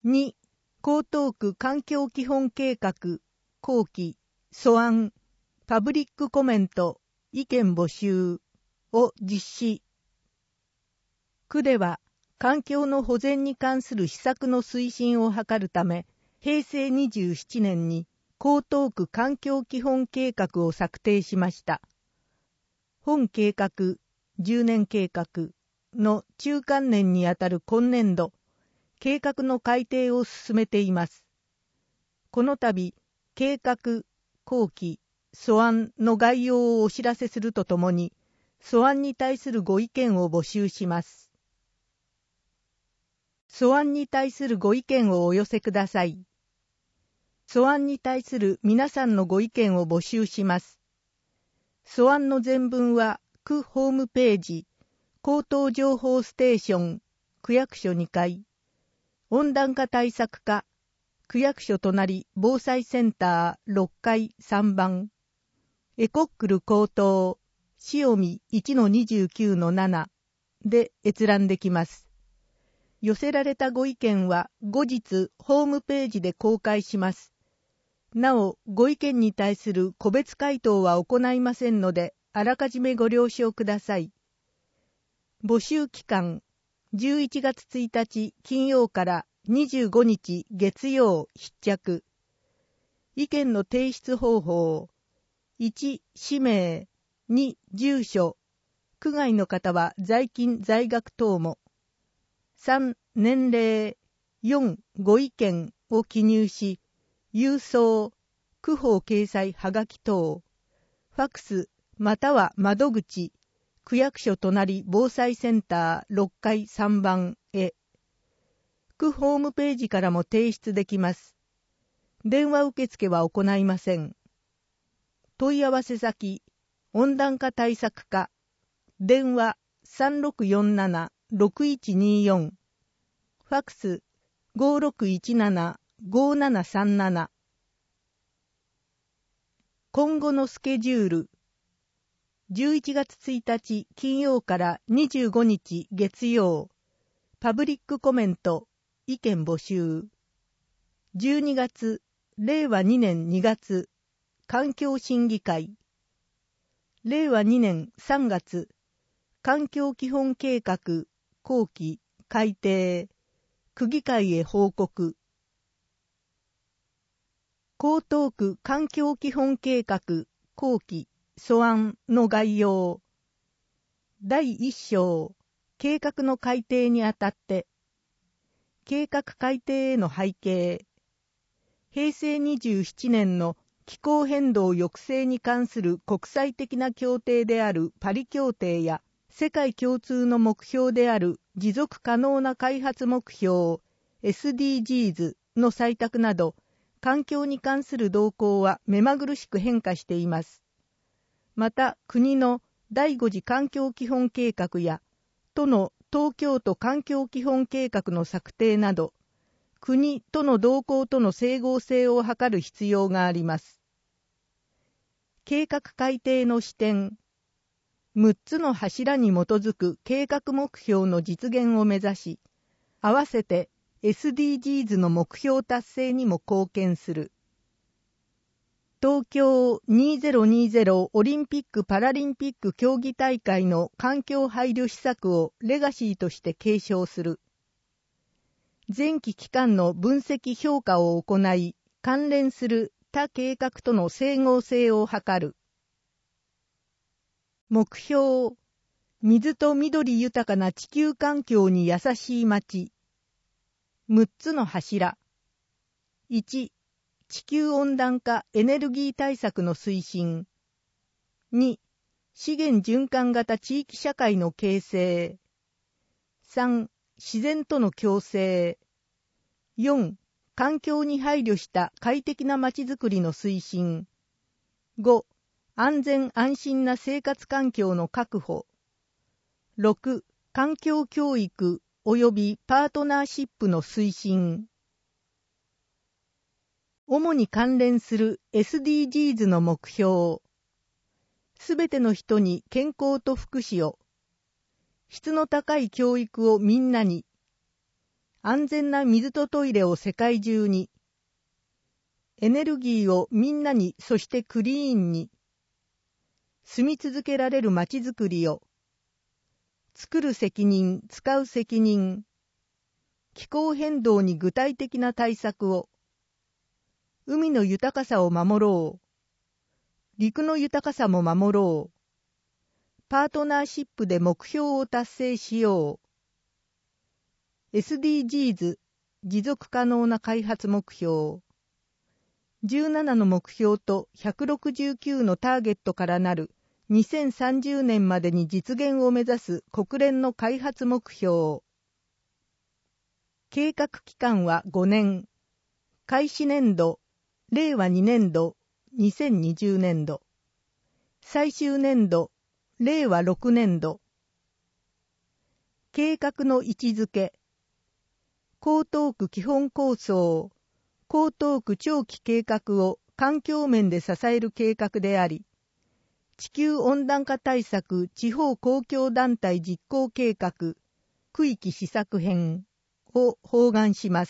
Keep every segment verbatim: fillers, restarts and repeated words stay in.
に、江東区環境基本計画後期素案パブリックコメント意見募集を実施。区では環境の保全に関する施策の推進を図るため、へいせいにじゅうななねんに江東区環境基本計画を策定しました。本計画じゅうねん計画の中間年にあたる今年度、計画の改定を進めています。この度、計画後期素案の概要をお知らせするとともに、素案に対するご意見を募集します。素案に対するご意見をお寄せください。素案に対する皆さんのご意見を募集します。素案の全文は、区ホームページ、江東情報ステーション、区役所にかい、温暖化対策課、区役所隣防災センターろっかいさんばん、エコックル江東、塩見 いちのにじゅうきゅうのなな で閲覧できます。寄せられたご意見は後日ホームページで公開します。なお、ご意見に対する個別回答は行いませんので、あらかじめご了承ください。募集期間、じゅういちがつついたち金曜からにじゅうごにち月曜必着。意見の提出方法。いち、氏名。に、住所。区外の方は在勤在学等も。さん、年齢。よん、ご意見を記入し、郵送、区法掲載はがき等。ファックス、または窓口。区役所隣防災センターろっかいさんばんへ。区ホームページからも提出できます。電話受付は行いません。問い合わせ先、温暖化対策課、電話 さんろくよんななろくいちによん、ファックス ごろくいちななごななさんなな。今後のスケジュール、じゅういちがつついたち金曜からにじゅうごにち月曜、パブリックコメント、意見募集。じゅうにがつ、れいわにねんにがつ、環境審議会。れいわにねんさんがつ、環境基本計画、後期、改定、区議会へ報告。江東区環境基本計画、後期、素案の概要。だいいっ章、計画の改定にあたって、計画改定への背景。へいせいにじゅうななねんの気候変動抑制に関する国際的な協定であるパリ協定や、世界共通の目標である持続可能な開発目標 エスディージーズ の採択など、環境に関する動向は目まぐるしく変化しています。また、国のだいご次環境基本計画や、都の東京都環境基本計画の策定など、国との動向との整合性を図る必要があります。計画改定の視点。むっつの柱に基づく計画目標の実現を目指し、合わせて エスディージーズ の目標達成にも貢献する。東京にせんにじゅうオリンピック・パラリンピック競技大会の環境配慮施策をレガシーとして継承する。前期期間の分析評価を行い、関連する他計画との整合性を図る。目標、水と緑豊かな地球環境に優しい街。むっつの柱。いち、地球温暖化エネルギー対策の推進。に、資源循環型地域社会の形成。さん、自然との共生。よん、環境に配慮した快適な街づくりの推進。ご、安全安心な生活環境の確保。ろく、環境教育及びパートナーシップの推進。主に関連する エスディージーズ の目標。すべての人に健康と福祉を。質の高い教育をみんなに。 安全な水とトイレを世界中に、エネルギーをみんなに、そしてクリーンに、住み続けられる街づくりを、作る責任、使う責任、気候変動に具体的な対策を、海の豊かさを守ろう、陸の豊かさも守ろう、パートナーシップで目標を達成しよう。エスディージーズ 持続可能な開発目標。じゅうななの目標とひゃくろくじゅうきゅうのターゲットからなるにせんさんじゅうねんまでに実現を目指す国連の開発目標。計画期間はごねん。開始年度、れいわにねんど、にせんにじゅうねんど。最終年度、れいわろくねんど。計画の位置づけ。江東区基本構想、江東区長期計画を環境面で支える計画であり、地球温暖化対策地方公共団体実行計画、区域施策編を包含します。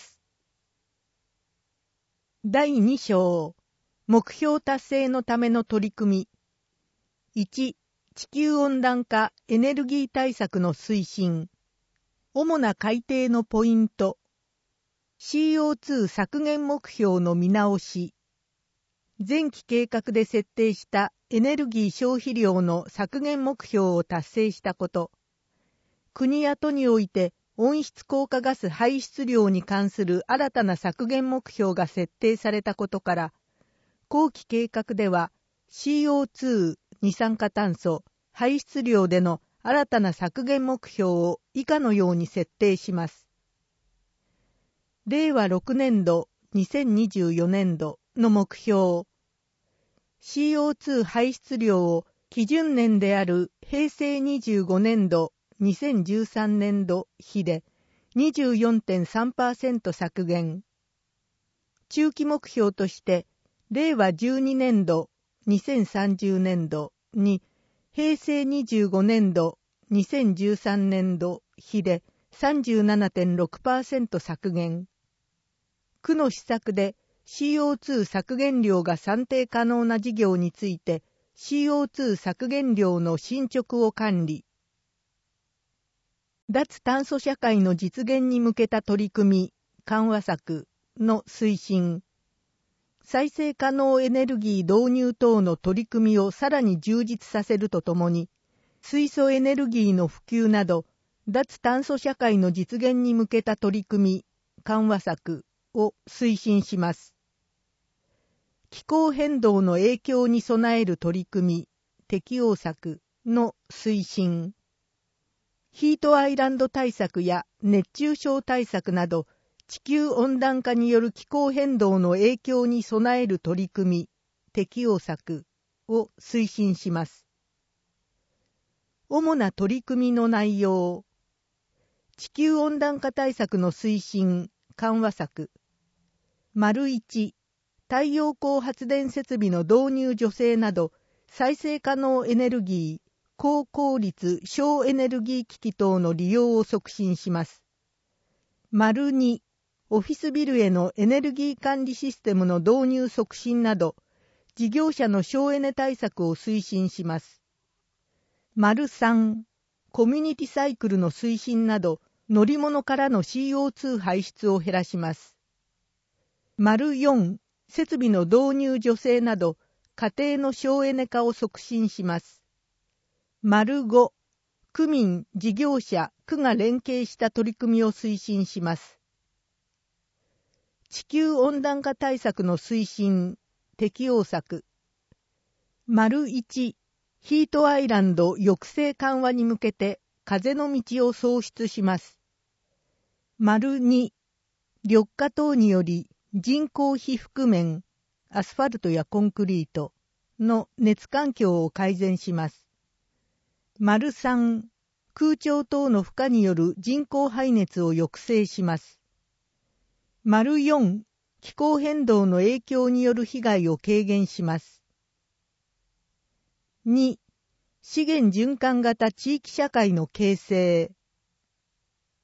だいに章、目標達成のための取り組み。いち、地球温暖化エネルギー対策の推進。主な改定のポイント。シーオーツー 削減目標の見直し。前期計画で設定したエネルギー消費量の削減目標を達成したこと。国や都において温室効果ガス排出量に関する新たな削減目標が設定されたことから、後期計画では シーオーツー 二酸化炭素排出量での新たな削減目標を以下のように設定します。れいわろくねんど、にせんにじゅうよねんどの目標。シーオーツー 排出量を基準年であるへいせいにじゅうごねんど、にせんじゅうさんねんど比で にじゅうよんてんさんパーセント 削減。中期目標としてれいわじゅうにねんど、にせんさんじゅうねんどにへいせいにじゅうごねんど、にせんじゅうさんねんど比で さんじゅうななてんろくパーセント 削減。区の施策で シーオーツー 削減量が算定可能な事業について シーオーツー 削減量の進捗を管理。脱炭素社会の実現に向けた取り組み、緩和策の推進。再生可能エネルギー導入等の取り組みをさらに充実させるとともに、水素エネルギーの普及など、脱炭素社会の実現に向けた取り組み、緩和策を推進します。気候変動の影響に備える取り組み、適応策の推進。ヒートアイランド対策や熱中症対策など、地球温暖化による気候変動の影響に備える取り組み、適応策を推進します。主な取り組みの内容。地球温暖化対策の推進、緩和策。丸いち、太陽光発電設備の導入助成など、再生可能エネルギー、高効率省エネルギー機器等の利用を促進します。丸に、オフィスビルへのエネルギー管理システムの導入促進など、事業者の省エネ対策を推進します。丸さん、コミュニティサイクルの推進など、乗り物からの シーオーツー 排出を減らします。丸よん、設備の導入助成など、家庭の省エネ化を促進します。丸ご、区民、事業者、区が連携した取り組みを推進します。地球温暖化対策の推進、適応策。丸いち、ヒートアイランド抑制緩和に向けて風の道を創出します。丸に、緑化等により人工被覆面、アスファルトやコンクリートの熱環境を改善します。丸さん、空調等の負荷による人工排熱を抑制します。丸よん、気候変動の影響による被害を軽減します。に、資源循環型地域社会の形成。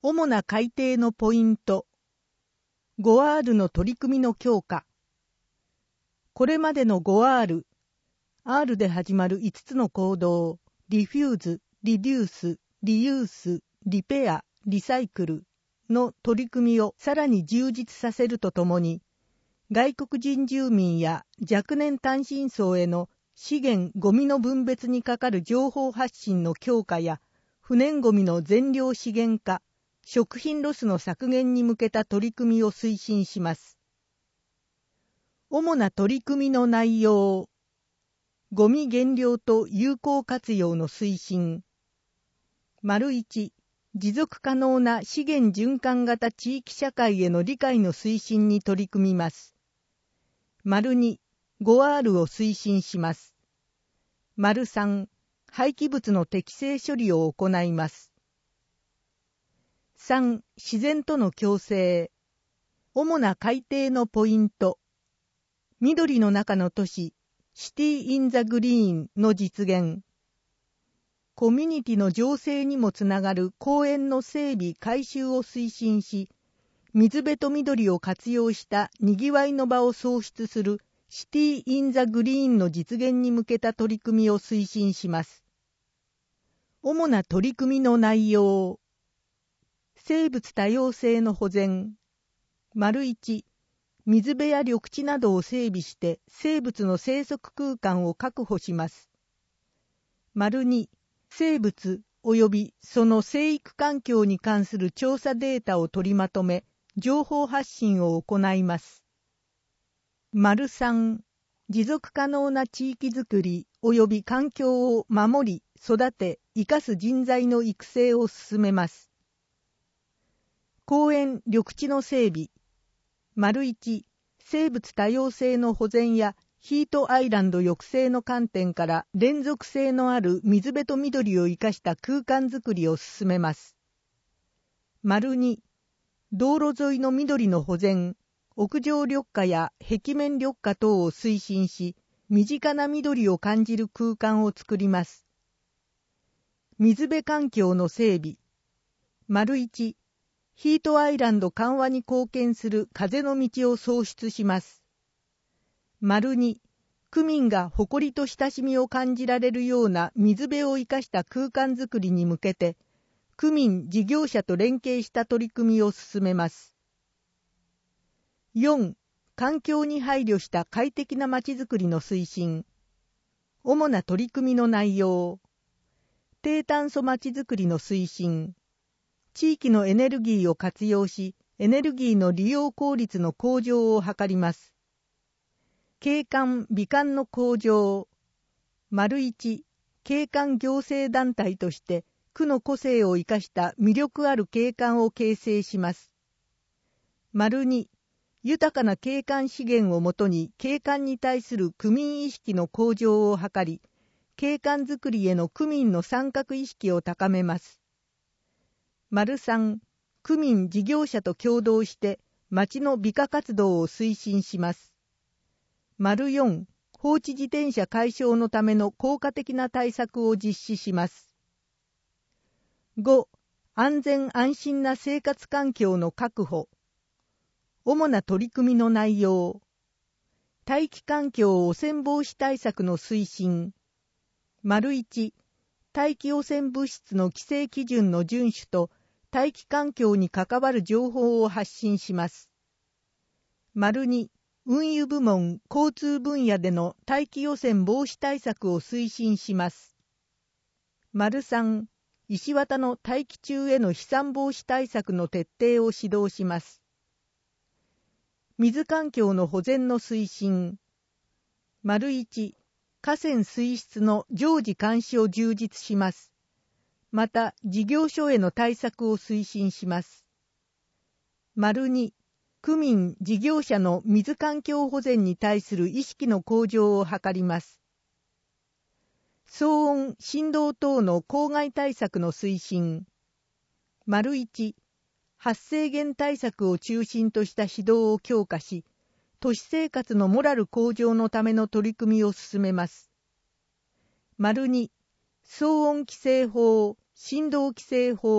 主な改定のポイント。ごアール の取り組みの強化。これまでの ごアール、アール で始まるいつつの行動、リフューズ、リデュース、リユース、リペア、リサイクルの取り組みをさらに充実させるとともに、外国人住民や若年単身層への資源・ゴミの分別にかかる情報発信の強化や、不燃ゴミの全量資源化、食品ロスの削減に向けた取り組みを推進します。主な取り組みの内容。ゴミ減量と有効活用の推進。丸いち、持続可能な資源循環型地域社会への理解の推進に取り組みます。丸に、ごアール を推進します。丸さん、廃棄物の適正処理を行います。さん、自然との共生。主な改定のポイント。緑の中の都市、シティ・イン・ザ・グリーンの実現。コミュニティの醸成にもつながる公園の整備・改修を推進し、水辺と緑を活用したにぎわいの場を創出するシティ・イン・ザ・グリーンの実現に向けた取り組みを推進します。主な取り組みの内容。生物多様性の保全。丸いち、水辺や緑地などを整備して生物の生息空間を確保します。丸に、生物及びその生育環境に関する調査データを取りまとめ、情報発信を行います。丸さん、持続可能な地域づくり及び環境を守り、育て、生かす人材の育成を進めます。公園・緑地の整備。丸いち、生物多様性の保全やヒートアイランド抑制の観点から連続性のある水辺と緑を生かした空間づくりを進めます。丸に、道路沿いの緑の保全、屋上緑化や壁面緑化等を推進し、身近な緑を感じる空間を作ります。水辺環境の整備。丸いち、ヒートアイランド緩和に貢献する風の道を創出します。丸に、区民が誇りと親しみを感じられるような水辺を生かした空間づくりに向けて、区民・事業者と連携した取り組みを進めます。よん、環境に配慮した快適なまちづくりの推進。主な取り組みの内容。低炭素まちづくりの推進。地域のエネルギーを活用し、エネルギーの利用効率の向上を図ります。景観・美観の向上。丸いち、景観行政団体として、区の個性を生かした魅力ある景観を形成します。丸に、豊かな景観資源をもとに景観に対する区民意識の向上を図り、景観づくりへの区民の参画意識を高めます。丸さん、区民事業者と共同して町の美化活動を推進します。丸よん、放置自転車解消のための効果的な対策を実施します。ご、安全安心な生活環境の確保。主な取り組みの内容。大気環境汚染防止対策の推進。丸いち、大気汚染物質の規制基準の遵守と大気環境に関わる情報を発信します。丸に、運輸部門・交通分野での大気汚染防止対策を推進します。丸さん、石綿の大気中への飛散防止対策の徹底を指導します。水環境の保全の推進。丸いち、河川水質の常時監視を充実します。また、事業所への対策を推進します。丸に、区民・事業者の水環境保全に対する意識の向上を図ります。騒音・振動等の公害対策の推進。丸いち、発生源対策を中心とした指導を強化し、都市生活のモラル向上のための取り組みを進めます。丸に、騒音規制法、振動規制法、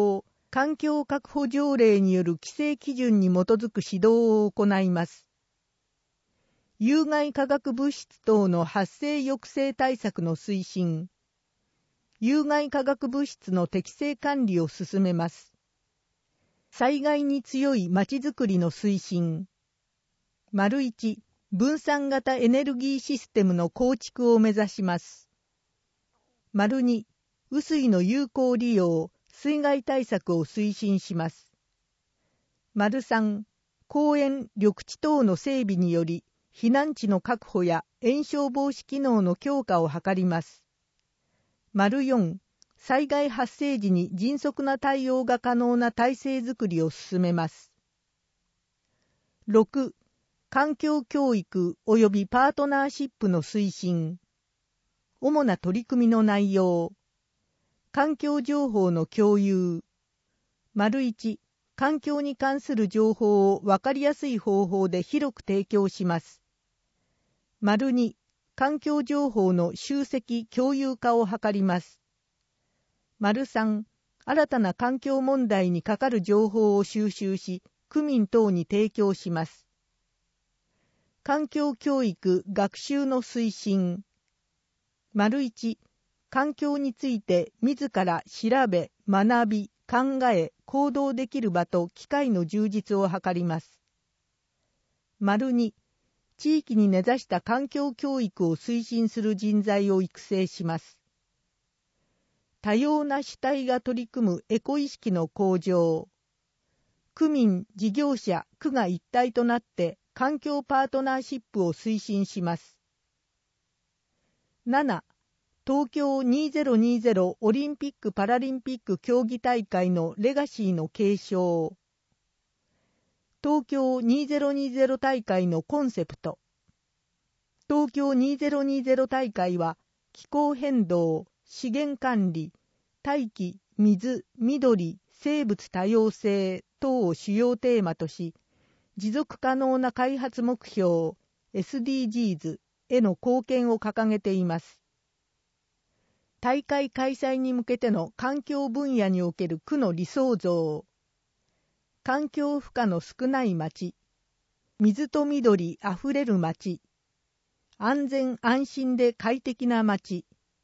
環境確保条例による規制基準に基づく指導を行います。有害化学物質等の発生抑制対策の推進。有害化学物質の適正管理を進めます。災害に強いまちづくりの推進。丸いち、分散型エネルギーシステムの構築を目指します。丸に、雨水の有効利用、水害対策を推進します。丸さん、公園、緑地等の整備により、避難地の確保や延焼防止機能の強化を図ります。丸よん、災害発生時に迅速な対応が可能な体制づくりを進めます。ろく、環境教育及びパートナーシップの推進。主な取り組みの内容。環境情報の共有。丸いち、環境に関する情報を分かりやすい方法で広く提供します。丸に、環境情報の集積共有化を図ります。丸さん、新たな環境問題にかかる情報を収集し、区民等に提供します。環境教育学習の推進。丸いち、環境について自ら調べ、学び、考え、行動できる場と機会の充実を図ります。丸に、地域に根ざした環境教育を推進する人材を育成します。多様な主体が取り組むエコ意識の向上。区民、事業者、区が一体となって環境パートナーシップを推進します。なな、東京にせんにじゅうオリンピック・パラリンピック競技大会のレガシーの継承。東京にせんにじゅう大会のコンセプト。東京にせんにじゅう大会は気候変動、資源管理、大気、水、緑、生物多様性等を主要テーマとし、持続可能な開発目標 エスディージーズ への貢献を掲げています。大会開催に向けての環境分野における区の理想像。環境負荷の少ない町、水と緑あふれる町、安全安心で快適な町。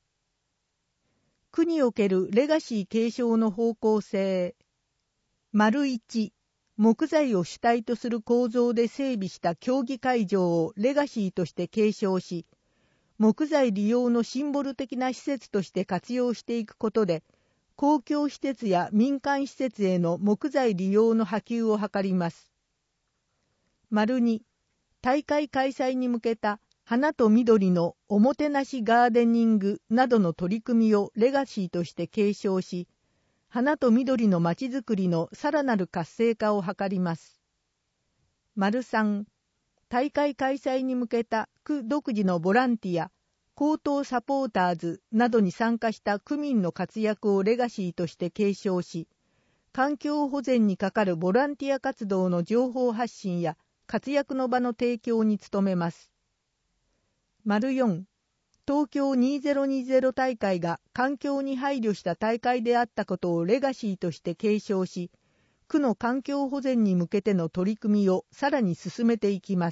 区におけるレガシー継承の方向性。丸一、木材を主体とする構造で整備した競技会場をレガシーとして継承し、木材利用のシンボル的な施設として活用していくことで、公共施設や民間施設への木材利用の波及を図ります。丸に、大会開催に向けた花と緑のおもてなしガーデニングなどの取り組みをレガシーとして継承し、花と緑のまちづくりのさらなる活性化を図ります。丸さん、大会開催に向けた区独自のボランティア、高等サポーターズなどに参加した区民の活躍をレガシーとして継承し、環境保全に係るボランティア活動の情報発信や活躍の場の提供に努めます。丸よん、東京にせんにじゅう大会が環境に配慮した大会であったことをレガシーとして継承し、区の環境保全に向けての取り組みをさらに進めていきます。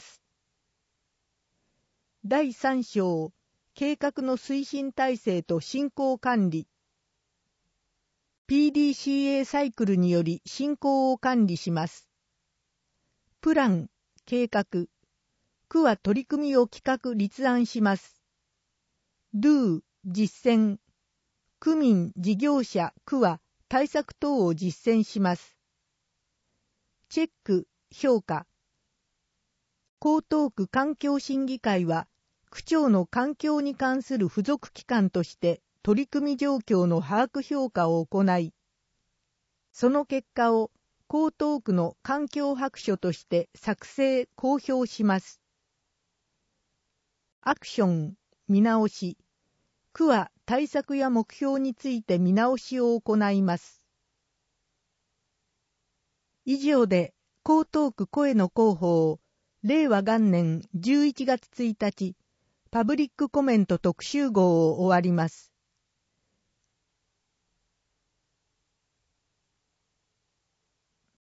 だいさん章、計画の推進体制と進行管理。ピーディーシーエー サイクルにより進行を管理します。プラン、計画。区は取り組みを企画立案します。Do、実践。区民、事業者、区は対策等を実践します。チェック、評価。江東区環境審議会は、区長の環境に関する付属機関として取り組み状況の把握評価を行い、その結果を江東区の環境白書として作成・公表します。アクション、見直し。区は対策や目標について見直しを行います。以上で江東区声の広報、れいわ元年じゅういちがつついたち、パブリックコメント特集号を終わります。